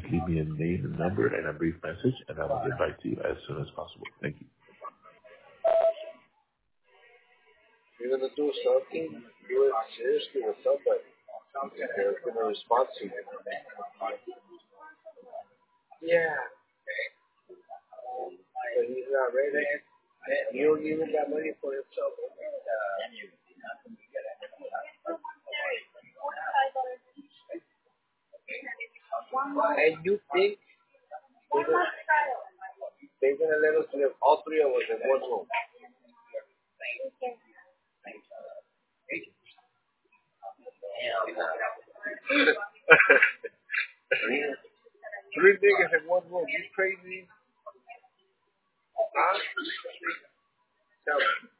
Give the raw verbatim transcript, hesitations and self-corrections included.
leave me a name and number and a brief message, and I will get back to you as soon as possible. Thank you. You're going to do something, do it seriously with somebody. They're going to respond to you. Yeah. But he's not ready. He don't even got money for himself. And you think they're gonna, they're gonna let us live, all three of us, in one room? Three niggas in one room. You crazy? Huh? Tell me.